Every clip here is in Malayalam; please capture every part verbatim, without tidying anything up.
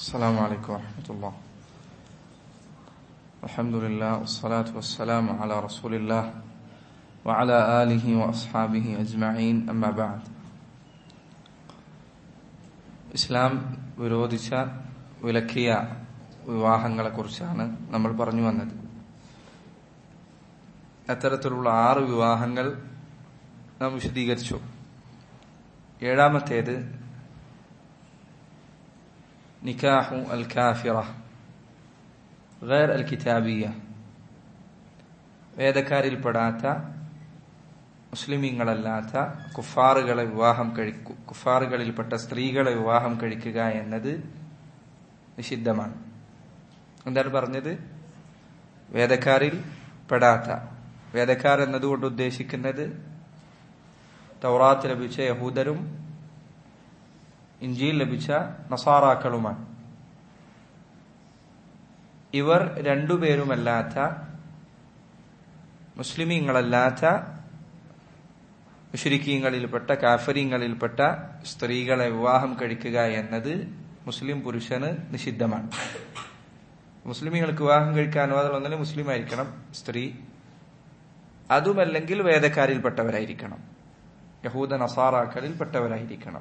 السلام عليكم ورحمة الله. الحمد لله والصلاة والسلام على رسول الله وعلى آله وأصحابه أجمعين. أما بعد. ഇസ്ലാം വിരോധിച്ച വിലക്കിയ വിവാഹങ്ങളെ കുറിച്ചാണ് നമ്മൾ പറഞ്ഞു വന്നത്. അത്തരത്തിലുള്ള ആറ് വിവാഹങ്ങൾ നാം വിശദീകരിച്ചു. ഏഴാമത്തേത് നിക്കാഹു അൽ കാഫിറ ഗൈർ അൽ കിതാബിയ, വേദക്കാരിൽപ്പെടാത്ത മുസ്ലിമീങ്ങളല്ലാത്ത കുഫാറുകളെ വിവാഹം കഴിക്കു കുഫാറുകളിൽപ്പെട്ട സ്ത്രീകളെ വിവാഹം കഴിക്കുക എന്നത് നിഷിദ്ധമാണ്. എന്താണ് പറഞ്ഞത്? വേദക്കാരിൽ പെടാത്ത. വേദക്കാർ എന്നതുകൊണ്ട് ഉദ്ദേശിക്കുന്നത് തൗറാത്ത് ലഭിച്ച യഹൂദരും ഇഞ്ചീൽ ലഭിച്ച നസാറാക്കളുമാണ്. ഇവർ രണ്ടുപേരുമല്ലാത്ത മുസ്ലിമീങ്ങളല്ലാത്ത മുശ്രിക്കീങ്ങളിൽപ്പെട്ട കാഫരീങ്ങളിൽപ്പെട്ട സ്ത്രീകളെ വിവാഹം കഴിക്കുക എന്നത് മുസ്ലിം പുരുഷന് നിഷിദ്ധമാണ്. മുസ്ലിമീങ്ങൾക്ക് വിവാഹം കഴിക്കാൻ അനുവാദമുള്ള മുസ്ലിം ആയിരിക്കണം സ്ത്രീ, അതുമല്ലെങ്കിൽ വേദക്കാരിൽപ്പെട്ടവരായിരിക്കണം, യഹൂദ നസാറാക്കളിൽപ്പെട്ടവരായിരിക്കണം.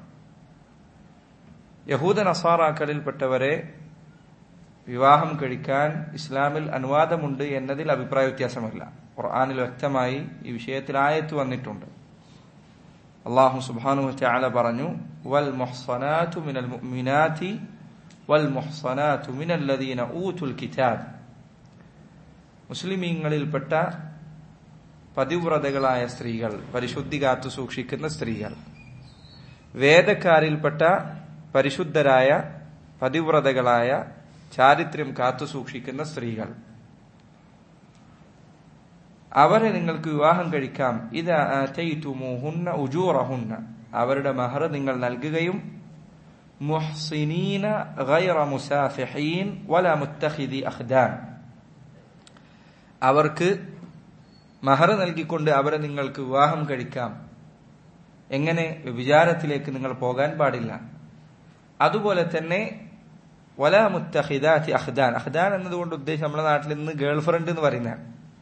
യഹൂദ നസാറാക്കളിൽപ്പെട്ടവരെ വിവാഹം കഴിക്കാൻ ഇസ്ലാമിൽ അനുവാദമുണ്ട് എന്നതിൽ അഭിപ്രായ വ്യത്യാസമില്ല. ഖുർആനിൽ വ്യക്തമായി ഈ വിഷയത്തിൽ ആയത്ത് വന്നിട്ടുണ്ട്. അല്ലാഹു സുബ്ഹാനഹു വ തആല പറഞ്ഞു, വൽ മുഹ്സനാതു മിനൽ മുഅ്മിനാതി വൽ മുഹ്സനാതു മിനൽ ലദീന ഊതുൽ കിതാബ്. മുസ്ലിമീങ്ങളിൽപ്പെട്ട പതിവ്രതകളായ സ്ത്രീകൾ, പരിശുദ്ധി കാത്തു സൂക്ഷിക്കുന്ന സ്ത്രീകൾ, വേദക്കാരിൽപ്പെട്ട പരിശുദ്ധരായ പതിവ്രതകളായ ചാരിത്രം കാത്തു സൂക്ഷിക്കുന്ന സ്ത്രീകൾ, അവരെ നിങ്ങൾക്ക് വിവാഹം കഴിക്കാം. ഇദാ ആതൈതുമൂഹുന്ന ഉജൂറഹുന്ന, അവരുടെ മഹർ നിങ്ങൾ നൽകുകയും മുഹ്സിനീന ഗൈറ മുസാഫിഹീൻ വലാ മുത്തഖിദി അഖ്ദാൻ, അവർക്ക് മഹർ നൽകിക്കൊണ്ട് അവരെ നിങ്ങൾക്ക് വിവാഹം കഴിക്കാം. എങ്ങനെ? വിചാരത്തിലേക്ക് നിങ്ങൾ പോകാൻ പാടില്ല. അതുപോലെ തന്നെ വലാ മുത്തഖിദാതി അഖ്ദാൻ. അഖ്ദാൻ എന്നതുകൊണ്ട് ഉദ്ദേശം നമ്മുടെ നാട്ടിൽ നിന്ന് ഗേൾ ഫ്രണ്ട് എന്ന് പറയുന്നതാണ്.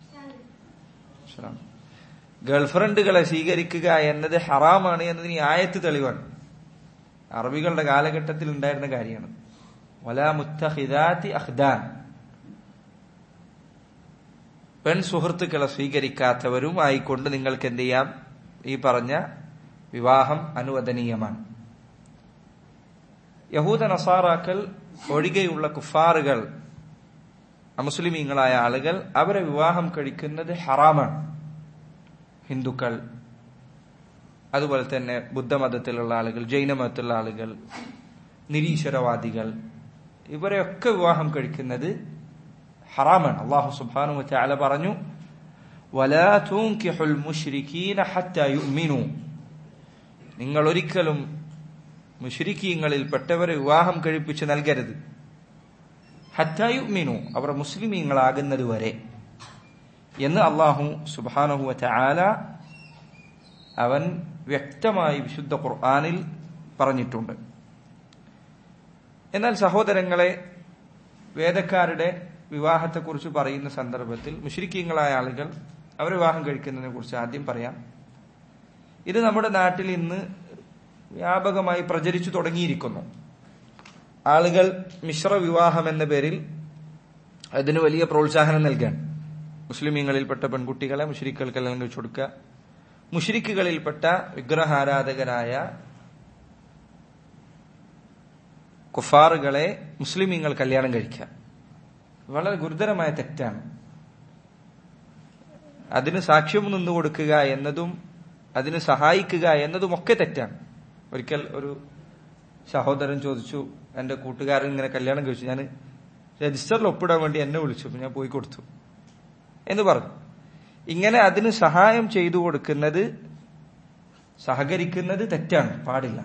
ഗേൾഫ്രണ്ടുകളെ സ്വീകരിക്കുക എന്നത് ഹറാമാണ് എന്നതിന് ആയത്ത് തെളിവാണ്. അറബികളുടെ കാലഘട്ടത്തിൽ ഉണ്ടായിരുന്ന കാര്യമാണ്. വലാ മുത്തഖിദാതി അഖ്ദാൻ, പെൺ സുഹൃത്തുക്കളെ സ്വീകരിക്കാത്തവരും ആയിക്കൊണ്ട് നിങ്ങൾക്ക് എന്ത് ചെയ്യാം? ഈ പറഞ്ഞ വിവാഹം അനുവദനീയമാണ്. യഹൂദ നസാറാക്കൾ ഒഴികെയുള്ള കുഫാറുകൾ, അമുസ്ലിമീങ്ങളായ ആളുകൾ, അവരെ വിവാഹം കഴിക്കുന്നത് ഹറാമാണ്. ഹിന്ദുക്കൾ, അതുപോലെ തന്നെ ബുദ്ധമതത്തിലുള്ള ആളുകൾ, ജൈനമതത്തിലുള്ള ആളുകൾ, നിരീശ്വരവാദികൾ, ഇവരെയൊക്കെ വിവാഹം കഴിക്കുന്നത് ഹറാമാണ്. അല്ലാഹു സുബ്ഹാനഹു വ തആല പറഞ്ഞു, വലാ തുൻകിഹുൽ മുശ്രികീന ഹത്താ യുഅ്മിനൂ. നിങ്ങൾ ഒരിക്കലും മുശ്രിക്കീങ്ങളിൽപ്പെട്ടവരെ വിവാഹം കഴിപ്പിച്ച് നൽകരുത്. ഹത്താ യുഅ്മിനൂ, അവർ മുസ്ലിമീങ്ങളാകുന്നത് വരെ എന്ന് അല്ലാഹു സുബ്ഹാനഹു വ തആല അവൻ വ്യക്തമായി വിശുദ്ധ ഖുർആനിൽ പറഞ്ഞിട്ടുണ്ട്. എന്നാൽ സഹോദരങ്ങളെ, വേദക്കാരുടെ വിവാഹത്തെക്കുറിച്ച് പറയുന്ന സന്ദർഭത്തിൽ മുശ്രിക്കീങ്ങളായ ആളുകൾ അവർ വിവാഹം കഴിക്കുന്നതിനെ കുറിച്ച് ആദ്യം പറയാം. ഇത് നമ്മുടെ നാട്ടിൽ ഇന്ന് വ്യാപകമായി പ്രചരിച്ചു തുടങ്ങിയിരിക്കുന്നു. ആളുകൾ മിശ്ര വിവാഹം എന്ന പേരിൽ അതിന് വലിയ പ്രോത്സാഹനം നൽകാൻ, മുസ്ലിമീങ്ങളിൽപ്പെട്ട പെൺകുട്ടികളെ മുശ്രിക്കുകൾക്ക് കല്യാണം കഴിച്ചു കൊടുക്കുക, മുശ്രിക്കുകളിൽപ്പെട്ട വിഗ്രഹാരാധകരായ കുഫാറുകളെ മുസ്ലിമീങ്ങൾ കല്യാണം കഴിക്കുക. വളരെ ഗുരുതരമായ തെറ്റാണ്. അതിന് സാക്ഷ്യം നിന്നു കൊടുക്കുക എന്നതും അതിന് സഹായിക്കുക എന്നതും ഒക്കെ തെറ്റാണ്. ഒരിക്കൽ ഒരു സഹോദരൻ ചോദിച്ചു, എന്റെ കൂട്ടുകാരൻ ഇങ്ങനെ കല്യാണം കഴിച്ചു, ഞാൻ രജിസ്റ്ററിൽ ഒപ്പിടാൻ വേണ്ടി എന്നെ വിളിച്ചു, ഞാൻ പോയി കൊടുത്തു എന്ന് പറഞ്ഞു. ഇങ്ങനെ അതിന് സഹായം ചെയ്തു കൊടുക്കുന്നത്, സഹകരിക്കുന്നത് തെറ്റാണ്, പാടില്ല.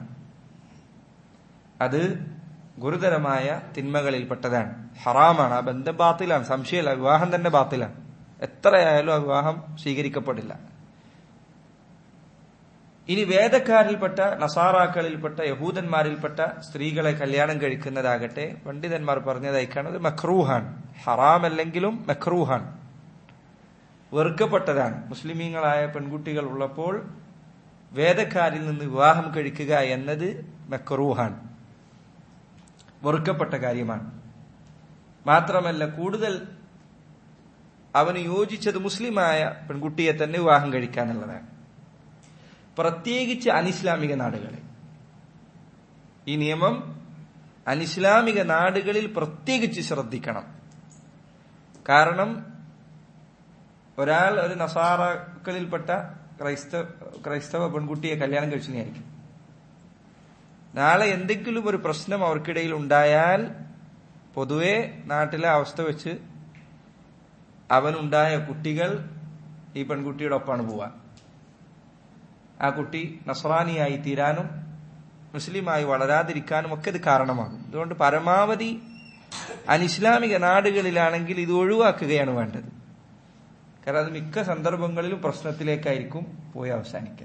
അത് ഗുരുതരമായ തിന്മകളിൽപ്പെട്ടതാണ്, ഹറാമാണ്. ആ ബന്ധം ബാത്തിലാണ്, സംശയമില്ല. വിവാഹം തന്നെ ബാത്തിലാണ്. എത്രയായാലും ആ വിവാഹം സ്വീകരിക്കപ്പെടില്ല. ഇനി വേദക്കാരിൽപ്പെട്ട നസാറാക്കളിൽപ്പെട്ട യഹൂദന്മാരിൽപ്പെട്ട സ്ത്രീകളെ കല്യാണം കഴിക്കുന്നതാകട്ടെ പണ്ഡിതന്മാർ പറഞ്ഞതായിക്കാണ് അത് മക്രൂഹാൻ, ഹറാമല്ലെങ്കിലും മക്രൂഹാൻ, വെറുക്കപ്പെട്ടതാണ്. മുസ്ലിമീങ്ങളായ പെൺകുട്ടികൾ ഉള്ളപ്പോൾ വേദക്കാരിൽ നിന്ന് വിവാഹം കഴിക്കുക എന്നത് മക്രൂഹാൻ, വെറുക്കപ്പെട്ട കാര്യമാണ്. മാത്രമല്ല കൂടുതൽ അവന് യോജിച്ചത് മുസ്ലിമായ പെൺകുട്ടിയെ തന്നെ വിവാഹം കഴിക്കാനുള്ളതാണ്. പ്രത്യേകിച്ച് അനിസ്ലാമിക നാടുകളിൽ ഈ നിയമം അനിസ്ലാമിക നാടുകളിൽ പ്രത്യേകിച്ച് ശ്രദ്ധിക്കണം. കാരണം ഒരാൾ ഒരു നസാറാക്കളിൽപ്പെട്ട ക്രൈസ്തവ ക്രൈസ്തവ പെൺകുട്ടിയെ കല്യാണം കഴിച്ചതായിരിക്കും. നാളെ എന്തെങ്കിലും ഒരു പ്രശ്നം അവർക്കിടയിൽ ഉണ്ടായാൽ പൊതുവെ നാട്ടിലെ അവസ്ഥ വെച്ച് അവനുണ്ടായ കുട്ടികൾ ഈ പെൺകുട്ടിയുടെ ഒപ്പാണ് പോവുക. ആ കുട്ടി നസ്രാനിയായി തീരാനും മുസ്ലിമായി വളരാതിരിക്കാനും ഒക്കെ ഇത് കാരണമാകും. അതുകൊണ്ട് പരമാവധി അനിസ്ലാമിക നാടുകളിലാണെങ്കിൽ ഇത് ഒഴിവാക്കുകയാണ് വേണ്ടത്. കാരണം അത് മിക്ക സന്ദർഭങ്ങളിലും പ്രശ്നത്തിലേക്കായിരിക്കും പോയി അവസാനിക്കുക.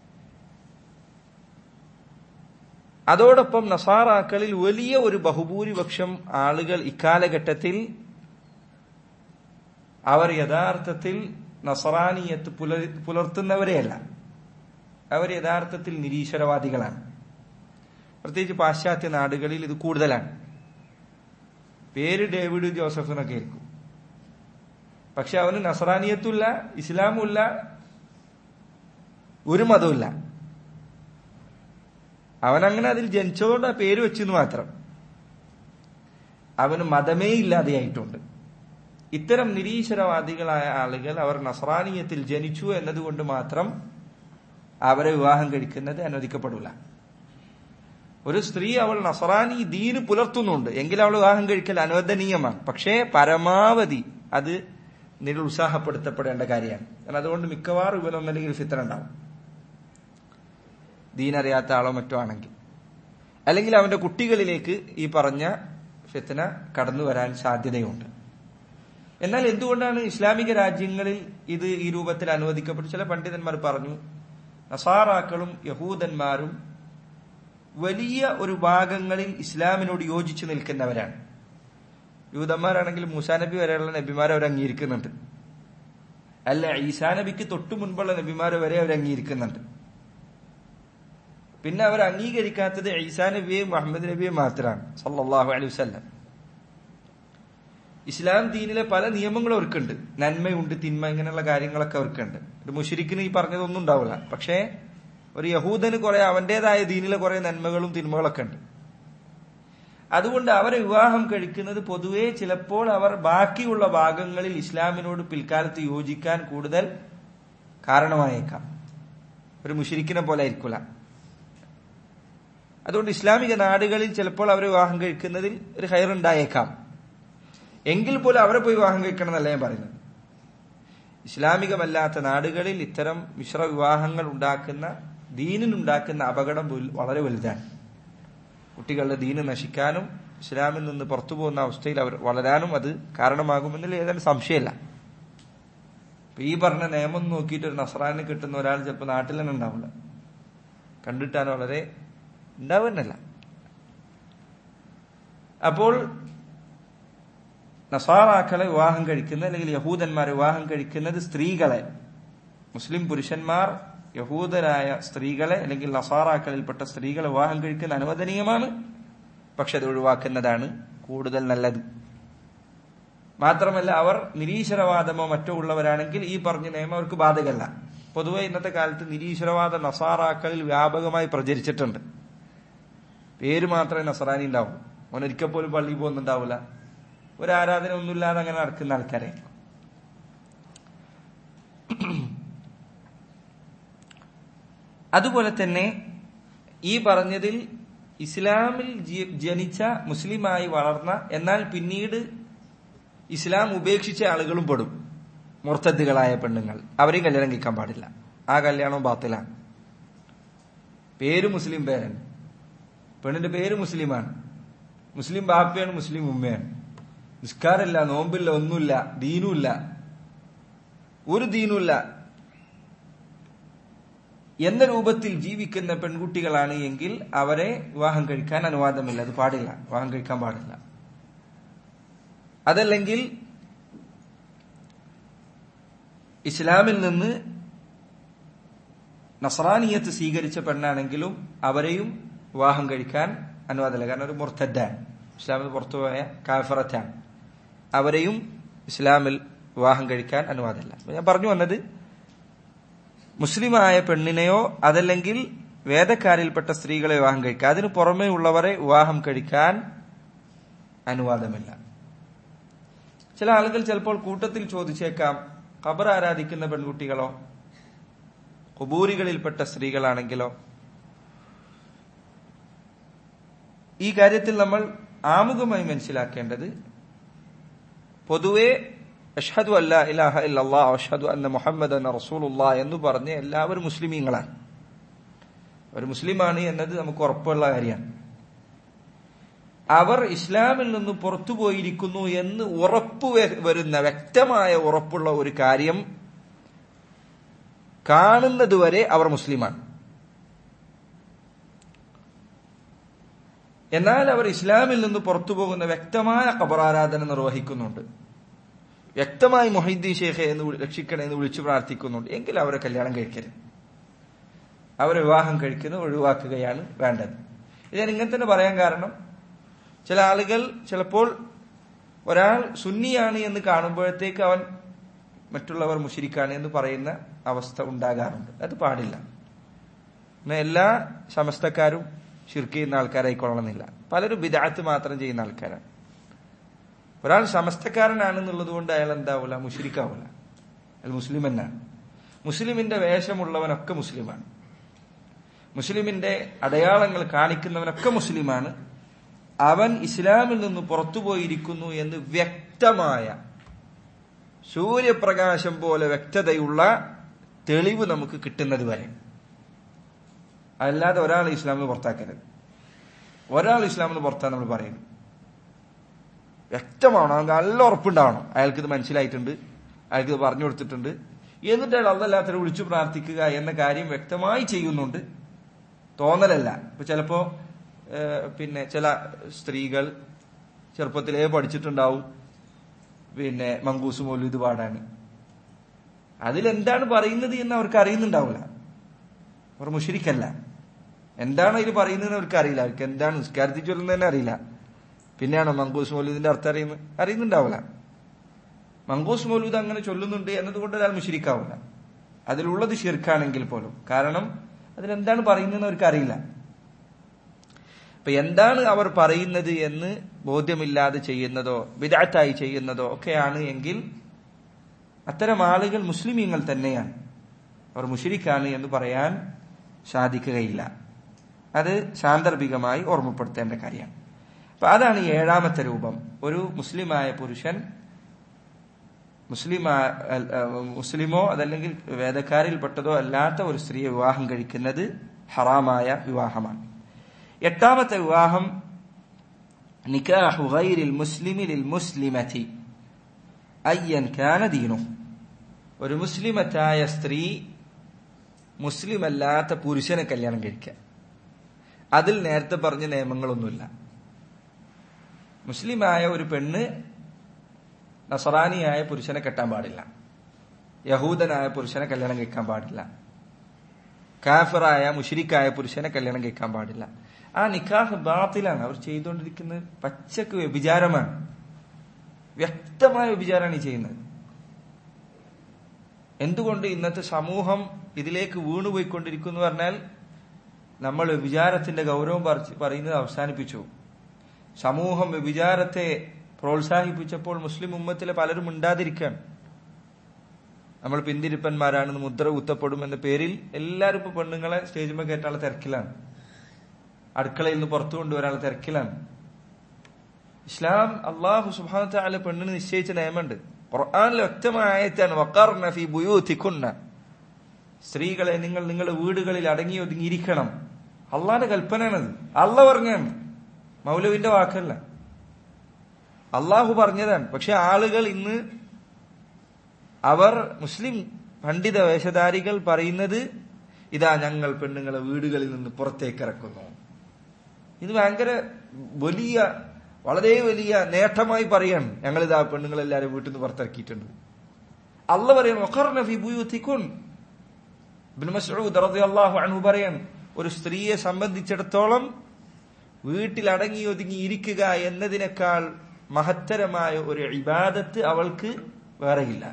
അതോടൊപ്പം നസാറാക്കളിൽ വലിയ ഒരു ബഹുഭൂരിപക്ഷം ആളുകൾ ഇക്കാലഘട്ടത്തിൽ അവർ യഥാർത്ഥത്തിൽ നസറാനിയത്ത് പുലർത്തുന്നവരെയല്ല, അവർ യഥാർത്ഥത്തിൽ നിരീശ്വരവാദികളാണ്. പ്രത്യേകിച്ച് പാശ്ചാത്യ നാടുകളിൽ ഇത് കൂടുതലാണ്. പേര് ഡേവിഡ് ജോസഫ് എന്നൊക്കെ ആയിരിക്കും, പക്ഷെ അവന് നസറാനിയത്തുമില്ല, ഇസ്ലാമുമില്ല, ഒരു മതവുമില്ല. അവനങ്ങനെ അതിൽ ജനിച്ചതുകൊണ്ട് ആ പേര് വെച്ചെന്ന് മാത്രം. അവന് മതമേ ഇല്ലാതെയായിട്ടുണ്ട്. ഇത്തരം നിരീശ്വരവാദികളായ ആളുകൾ അവർ നസ്രാനിയത്തിൽ ജനിച്ചു എന്നതുകൊണ്ട് മാത്രം അവരെ വിവാഹം കഴിക്കുന്നത് അനുവദിക്കപ്പെടില്ല. ഒരു സ്ത്രീ അവൾ നസ്രാനി ദീന് പുലർത്തുന്നുണ്ട് എങ്കിൽ അവൾ വിവാഹം കഴിക്കൽ അനുവദനീയമാണ്. പക്ഷേ പരമാവധി അത് നിരുത്സാഹപ്പെടുത്തപ്പെടേണ്ട കാര്യമാണ്. കാരണം അതുകൊണ്ട് മിക്കവാറും ഇവനൊന്നല്ലെങ്കിൽ ഫിത്ന ഉണ്ടാവും, ദീനറിയാത്ത ആളോ മറ്റോ ആണെങ്കിൽ. അല്ലെങ്കിൽ അവന്റെ കുട്ടികളിലേക്ക് ഈ പറഞ്ഞ ഫിത്ന കടന്നു വരാൻ സാധ്യതയുണ്ട്. എന്നാൽ എന്തുകൊണ്ടാണ് ഇസ്ലാമിക രാജ്യങ്ങളിൽ ഇത് ഈ രൂപത്തിൽ അനുവദിക്കപ്പെട്ടു? ചില പണ്ഡിതന്മാർ പറഞ്ഞു, നസാറാക്കളും യഹൂദന്മാരും വലിയ ഒരു ഭാഗങ്ങളിൽ ഇസ്ലാമിനോട് യോജിച്ചു നിൽക്കുന്നവരാണ്. യൂതന്മാരാണെങ്കിൽ മൂസാ നബി വരെയുള്ള നബിമാരെ അവർ അംഗീകരിക്കുന്നുണ്ട്. അല്ല, ഈസാ നബിക്ക് തൊട്ടു മുൻപുള്ള നബിമാരെ വരെ അവർ അംഗീകരിക്കുന്നുണ്ട്. പിന്നെ അവർ അംഗീകരിക്കാത്തത് ഈസാ നബിയെയും മുഹമ്മദ് നബിയെയും മാത്രമാണ് സല്ലല്ലാഹു അലൈഹി വസല്ലം. ഇസ്ലാം ദീനിലെ പല നിയമങ്ങളും അവർക്കുണ്ട്, നന്മയുണ്ട്, തിന്മ, ഇങ്ങനെയുള്ള കാര്യങ്ങളൊക്കെ അവർക്കുണ്ട്. ഒരു മുശ്രിക്കിന് ഈ പറഞ്ഞതൊന്നും ഉണ്ടാവില്ല. പക്ഷേ ഒരു യഹൂദന് കുറെ അവന്റേതായ ദീനിലെ കുറെ നന്മകളും തിന്മകളൊക്കെ ഉണ്ട്. അതുകൊണ്ട് അവരെ വിവാഹം കഴിക്കുന്നത് പൊതുവെ ചിലപ്പോൾ അവർ ബാക്കിയുള്ള ഭാഗങ്ങളിൽ ഇസ്ലാമിനോട് പിൽക്കാലത്ത് യോജിക്കാൻ കൂടുതൽ കാരണമായേക്കാം. ഒരു മുശ്രിക്കിനെ പോലെ ആയിരിക്കില്ല. അതുകൊണ്ട് ഇസ്ലാമിക നാടുകളിൽ ചിലപ്പോൾ അവരെ വിവാഹം കഴിക്കുന്നതിൽ ഒരു ഹൈറുണ്ടായേക്കാം. എങ്കിൽ പോലും അവരെ പോയി വിവാഹം കഴിക്കണം എന്നല്ല ഞാൻ പറയുന്നത്. ഇസ്ലാമികമല്ലാത്ത നാടുകളിൽ ഇത്തരം മിശ്ര വിവാഹങ്ങൾ ഉണ്ടാക്കുന്ന, ദീനിനുണ്ടാക്കുന്ന അപകടം വളരെ വലുതാണ്. കുട്ടികളുടെ ദീന് നശിക്കാനും ഇസ്ലാമിൽ നിന്ന് പുറത്തു പോകുന്ന അവസ്ഥയിൽ അവർ വളരാനും അത് കാരണമാകുമെന്നതിൽ ഏതായാലും സംശയമില്ല. ഇപ്പൊ ഈ പറഞ്ഞ നിയമം നോക്കിയിട്ട് ഒരു നസ്രാനെ കിട്ടുന്ന ഒരാൾ ചിലപ്പോൾ നാട്ടിൽ തന്നെ ഉണ്ടാവില്ല, കണ്ടിട്ടാൻ വളരെ ഉണ്ടാവുന്നല്ല. അപ്പോൾ നസാറാക്കളെ വിവാഹം കഴിക്കുന്ന അല്ലെങ്കിൽ യഹൂദന്മാരെ വിവാഹം കഴിക്കുന്നത് സ്ത്രീകളെ, മുസ്ലിം പുരുഷന്മാർ യഹൂദരായ സ്ത്രീകളെ അല്ലെങ്കിൽ നസാറാക്കളിൽപ്പെട്ട സ്ത്രീകളെ വിവാഹം കഴിക്കുന്ന അനുവദനീയമാണ്. പക്ഷെ അത് ഒഴിവാക്കുന്നതാണ് കൂടുതൽ നല്ലത്. മാത്രമല്ല അവർ നിരീശ്വരവാദമോ മറ്റോ ഉള്ളവരാണെങ്കിൽ ഈ പറഞ്ഞ നിയമം അവർക്ക് ബാധകമല്ല. പൊതുവെ ഇന്നത്തെ കാലത്ത് നിരീശ്വരവാദ നസാറാക്കളിൽ വ്യാപകമായി പ്രചരിച്ചിട്ടുണ്ട്. പേര് മാത്രമേ നസറാനി ഉണ്ടാവും, അവനൊരിക്കൽ പോലും പള്ളിയിൽ പോകുന്നുണ്ടാവില്ല, ഒരു ആരാധന ഒന്നുമില്ലാതെ അങ്ങനെ നടക്കുന്ന ആൾക്കാരെ. അതുപോലെ തന്നെ ഈ പറഞ്ഞതിൽ ഇസ്ലാമിൽ ജനിച്ച മുസ്ലിമായി വളർന്ന എന്നാൽ പിന്നീട് ഇസ്ലാം ഉപേക്ഷിച്ച ആളുകളും പെടും. മുർത്തദ്ദുകളായ പെണ്ണുങ്ങൾ, അവരെയും കല്യാണം കഴിക്കാൻ പാടില്ല. ആ കല്യാണവും ബാത്തിലാണ്. പേര് മുസ്ലിം പേരാണ്, പെണ്ണിന്റെ പേര് മുസ്ലിമാണ്, മുസ്ലിം ബാപ്പയാണ്, മുസ്ലിം ഉമ്മയാണ്, നിസ്കാരമില്ല, നോമ്പില്ല, ഒന്നുമില്ല, ദീനുമില്ല, ഒരു ദീനുമില്ല. എന്ന രൂപത്തിൽ ജീവിക്കുന്ന പെൺകുട്ടികളാണ് എങ്കിൽ അവരെ വിവാഹം കഴിക്കാൻ അനുവാദമില്ല. അത് പാടില്ല, വിവാഹം കഴിക്കാൻ പാടില്ല. അതല്ലെങ്കിൽ ഇസ്ലാമിൽ നിന്ന് നസ്രാനിയത്ത് സ്വീകരിച്ച പെണ്ണാണെങ്കിലും അവരെയും വിവാഹം കഴിക്കാൻ അനുവാദമില്ല. കാരണം ഒരു മുർത്തദ്ദാൻ, ഇസ്ലാമിൽ പുറത്തുപോയ കാഫിറത്താണ്. അവരെയും ഇസ്ലാമിൽ വിവാഹം കഴിക്കാൻ അനുവാദമില്ല. ഞാൻ പറഞ്ഞു വന്നത്, മുസ്ലിമായ പെണ്ണിനെയോ അതല്ലെങ്കിൽ വേദക്കാരിൽപ്പെട്ട സ്ത്രീകളെ വിവാഹം കഴിക്കുക, അതിനു പുറമേ ഉള്ളവരെ വിവാഹം കഴിക്കാൻ അനുവാദമില്ല. ചില ആളുകൾ ചിലപ്പോൾ കൂട്ടത്തിൽ ചോദിച്ചേക്കാം, ഖബർ ആരാധിക്കുന്ന പെൺകുട്ടികളോ ഖുബൂരികളിൽപ്പെട്ട സ്ത്രീകളാണെങ്കിലോ? ഈ കാര്യത്തിൽ നമ്മൾ ആമുഖമായി മനസ്സിലാക്കേണ്ടത്, പൊതുവെ അഷ്ഹദു അല്ലാ ഇലാഹ ഇല്ലല്ലാഹ് അഷ്ഹദു അന്ന മുഹമ്മദൻ റസൂലുള്ളാഹ് എന്ന് പറഞ്ഞ് എല്ലാവരും മുസ്ലിമീങ്ങളാണ്. ഒരു മുസ്ലിമാണ് എന്നത് നമുക്ക് ഉറപ്പുള്ള കാര്യമാണ്. അവർ ഇസ്ലാമിൽ നിന്ന് പുറത്തുപോയിരിക്കുന്നു എന്ന് ഉറപ്പു വരുന്ന, വ്യക്തമായ ഉറപ്പുള്ള ഒരു കാര്യം കാണുന്നതുവരെ അവർ മുസ്ലിമാണ്. എന്നാൽ അവർ ഇസ്ലാമിൽ നിന്ന് പുറത്തു പോകുന്ന വ്യക്തമായ ഖബറാരാധന നിർവഹിക്കുന്നുണ്ട്, വ്യക്തമായി മൊഹീദ്ദീൻ ഷേഖെ എന്ന് രക്ഷിക്കണേ എന്ന് വിളിച്ചു പ്രാർത്ഥിക്കുന്നുണ്ട്, എങ്കിൽ അവരെ കല്യാണം കഴിക്കരുത്. അവരെ വിവാഹം കഴിക്കുന്നത് ഒഴിവാക്കുകയാണ് വേണ്ടത്. ഞാൻ ഇങ്ങനെ തന്നെ പറയാൻ കാരണം, ചില ആളുകൾ ചിലപ്പോൾ ഒരാൾ സുന്നിയാണ് എന്ന് കാണുമ്പോഴത്തേക്ക് അവൻ മറ്റുള്ളവർ മുശ്രിക്കാണ് എന്ന് പറയുന്ന അവസ്ഥ ഉണ്ടാകാറുണ്ട്. അത് പാടില്ല. എല്ലാ സമസ്തക്കാരും ശിർക്ക് ചെയ്യുന്ന ആൾക്കാരായിക്കൊള്ളണമെന്നില്ല. പലരും ബിദ്അത്ത് മാത്രം ചെയ്യുന്ന ആൾക്കാരാണ്. ഒരാൾ സമസ്തക്കാരനാണെന്നുള്ളത് കൊണ്ട് അയാൾ എന്താവില്ല, മുശ്രിക്കാവില്ല. അയാൾ മുസ്ലിം എന്നാണ്. മുസ്ലിമിന്റെ വേഷമുള്ളവനൊക്കെ മുസ്ലിമാണ്. മുസ്ലിമിന്റെ അടയാളങ്ങൾ കാണിക്കുന്നവനൊക്കെ മുസ്ലിമാണ്. അവൻ ഇസ്ലാമിൽ നിന്ന് പുറത്തുപോയിരിക്കുന്നു എന്ന് വ്യക്തമായ, സൂര്യപ്രകാശം പോലെ വ്യക്തതയുള്ള തെളിവ് നമുക്ക് കിട്ടുന്നത് വരെ. അല്ലാതെ ഒരാൾ ഇസ്ലാമിൽ പുറത്താക്കരുത്. ഒരാൾ ഇസ്ലാമിൽ പുറത്താൻ നമ്മൾ പറയുന്നു, വ്യക്തമാവണം, നമുക്ക് നല്ല ഉറപ്പുണ്ടാവണം. അയാൾക്കിത് മനസ്സിലായിട്ടുണ്ട്, അയാൾക്കിത് പറഞ്ഞു കൊടുത്തിട്ടുണ്ട്, എന്നിട്ട് അയാൾ അല്ലാത്തവരെ വിളിച്ചു പ്രാർത്ഥിക്കുക എന്ന കാര്യം വ്യക്തമായി ചെയ്യുന്നുണ്ട്, തോന്നലല്ല. ഇപ്പൊ ചിലപ്പോ പിന്നെ ചില സ്ത്രീകൾ ചെറുപ്പത്തിലേ പഠിച്ചിട്ടുണ്ടാവും പിന്നെ മങ്കൂസ് മൗലൂദ് പാടാൻ. അതിലെന്താണ് പറയുന്നത് എന്ന് അവർക്ക് അറിയുന്നുണ്ടാവില്ല. അവർ മുശ്രിക്കല്ല. എന്താണ് അതിൽ പറയുന്നത് അവർക്ക് അറിയില്ല. അവർക്ക് എന്താണ് നിസ്കാരത്തിൽ ചൊല്ലുന്നത് തന്നെ അറിയില്ല. പിന്നെയാണോ മങ്കൂസ് മൗലൂദിന്റെ അർത്ഥം അറിയുന്നത്? അറിയുന്നുണ്ടാവില്ല. മങ്കൂസ് മൗലൂദ് അങ്ങനെ ചൊല്ലുന്നുണ്ട് എന്നതുകൊണ്ട് ഒരാൾ മുശ്രിക്കാവില്ല, അതിലുള്ളത് ശിർക്കാണെങ്കിൽ പോലും. കാരണം അതിലെന്താണ് പറയുന്നതെന്ന് അവർക്ക് അറിയില്ല. അപ്പൊ എന്താണ് അവർ പറയുന്നത് എന്ന് ബോധ്യമില്ലാതെ ചെയ്യുന്നതോ ബിദ്അത്തായി ചെയ്യുന്നതോ ഒക്കെയാണ് എങ്കിൽ അത്തരം ആളുകൾ മുസ്ലിമീങ്ങൾ തന്നെയാണ്, അവർ മുശ്രിക്കാണ് എന്ന് പറയാൻ സാധിക്കുകയില്ല. അത് സാന്ദർഭികമായി ഓർമ്മപ്പെടുത്തേണ്ട കാര്യമാണ്. അപ്പൊ അതാണ് ഈ ഏഴാമത്തെ രൂപം. ഒരു മുസ്ലിമായ പുരുഷൻ മുസ്ലിം മുസ്ലിമോ അതല്ലെങ്കിൽ വേദക്കാരിൽപ്പെട്ടതോ അല്ലാത്ത ഒരു സ്ത്രീയെ വിവാഹം കഴിക്കുന്നത് ഹറാമായ വിവാഹമാണ്. എട്ടാമത്തെ വിവാഹം നിക്കാഹു ഗൈരിൽ മുസ്ലിമി ലിൽ മുസ്ലിമതി അയ്യൻ കാന ദീനുഹു. ഒരു മുസ്ലിമത്തായ സ്ത്രീ മുസ്ലിമല്ലാത്ത പുരുഷനെ കല്യാണം കഴിക്കുക. അതിൽ നേരത്തെ പറഞ്ഞ നിയമങ്ങളൊന്നുമില്ല. മുസ്ലിമായ ഒരു പെണ്ണ് നസറാനിയായ പുരുഷനെ കെട്ടാൻ പാടില്ല, യഹൂദനായ പുരുഷനെ കല്യാണം കഴിക്കാൻ പാടില്ല, കാഫിറായ മുശ്രിക്കായ പുരുഷനെ കല്യാണം കഴിക്കാൻ പാടില്ല. ആ നിക്കാഹ് ബാത്തിലാണ്. അവർ ചെയ്തുകൊണ്ടിരിക്കുന്നത് പച്ചക്ക് വ്യഭിചാരമാണ്, വ്യക്തമായ വ്യഭിചാരമാണ് ഈ ചെയ്യുന്നത്. എന്തുകൊണ്ട് ഇന്നത്തെ സമൂഹം ഇതിലേക്ക് വീണുപോയിക്കൊണ്ടിരിക്കുന്നു പറഞ്ഞാൽ, നമ്മൾ വ്യഭിചാരത്തിന്റെ ഗൗരവം പറയുന്നത് അവസാനിപ്പിച്ചു. സമൂഹം വ്യഭിചാരത്തെ പ്രോത്സാഹിപ്പിച്ചപ്പോൾ മുസ്ലിം ഉമ്മത്തിലെ പലരും മിണ്ടാതിരിക്കുകയാണ്. നമ്മൾ പിന്തിരിപ്പന്മാരാണെന്ന് മുദ്ര കുത്തപ്പെടും എന്ന പേരിൽ എല്ലാവരും ഇപ്പൊ പെണ്ണുങ്ങളെ സ്റ്റേജിന്മേൽ കയറ്റാനുള്ള തിരക്കിലാണ്, അടുക്കളയിൽ നിന്ന് പുറത്തു കൊണ്ടുവരാനുള്ള തിരക്കിലാണ്. ഇസ്ലാം അള്ളാഹു സുബ്ഹാനഹു വ തആല പെണ്ണിന് നിശ്ചയിച്ച നിയമമുണ്ട്. ഖുർആനിൽ വ്യക്തമായ ആയത്താണ്, വഖർന ഫീ ബുയൂതികുന്ന, സ്ത്രീകളെ നിങ്ങൾ നിങ്ങളുടെ വീടുകളിൽ അടങ്ങി ഒതുങ്ങിയിരിക്കണം. അള്ളാന്റെ കൽപ്പനയാണത്. അള്ളാഹ് പറഞ്ഞാണ്, മൗലവിന്റെ വാക്കല്ല, അള്ളാഹു പറഞ്ഞതാണ്. പക്ഷെ ആളുകൾ ഇന്ന് അവർ മുസ്ലിം പണ്ഡിത വേഷധാരികൾ പറയുന്നത് ഇതാ ഞങ്ങൾ പെണ്ണുങ്ങളെ വീടുകളിൽ നിന്ന് പുറത്തേക്ക് ഇറക്കുന്നു. ഇത് ഭയങ്കര വലിയ വളരെ വലിയ നേട്ടമായി പറയാണ്, ഞങ്ങളിതാ പെണ്ണുങ്ങളെല്ലാരും വീട്ടിൽ നിന്ന് പുറത്തിറക്കിയിട്ടുണ്ട്. അള്ളാഹു പറയാണ് വഖർന ഫീ ബുയൂതികുൻ. ഇബ്നു മസ്ഊദ് റളിയല്ലാഹു അൻഹു പറയാണ്, ഒരു സ്ത്രീയെ സംബന്ധിച്ചിടത്തോളം വീട്ടിൽ അടങ്ങി ഒതുങ്ങി ഇരിക്കുക എന്നതിനേക്കാൾ മഹത്തരമായ ഒരു ഇബാദത്ത് അവൾക്ക് വേറെയില്ല.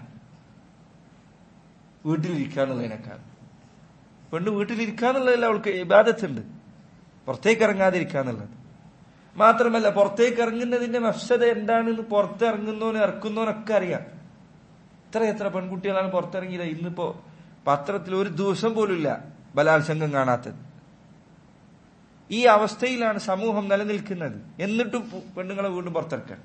വീട്ടിലിരിക്കാന്നുള്ളതിനേക്കാൾ പെണ്ണ് വീട്ടിലിരിക്കാന്നുള്ളതിൽ അവൾക്ക് ഇബാദത്തുണ്ട്, പുറത്തേക്ക് ഇറങ്ങാതിരിക്കാന്നുള്ളത്. മാത്രമല്ല പുറത്തേക്ക് ഇറങ്ങുന്നതിന്റെ മഫ്സദ എന്താണെന്ന് പുറത്തിറങ്ങുന്നവനും ഇറക്കുന്നവനൊക്കെ അറിയാം. എത്ര എത്ര പെൺകുട്ടികളാണ് പുറത്തിറങ്ങിയത്. ഇന്നിപ്പോ പത്രത്തിൽ ഒരു ദിവസം പോലുമില്ല ബലാത്സംഗം കാണാത്തത്. ഈ അവസ്ഥയിലാണ് സമൂഹം നിലനിൽക്കുന്നത്. എന്നിട്ടും പെണ്ണുങ്ങളെ വീണ്ടും പുറത്തിറക്കാൻ.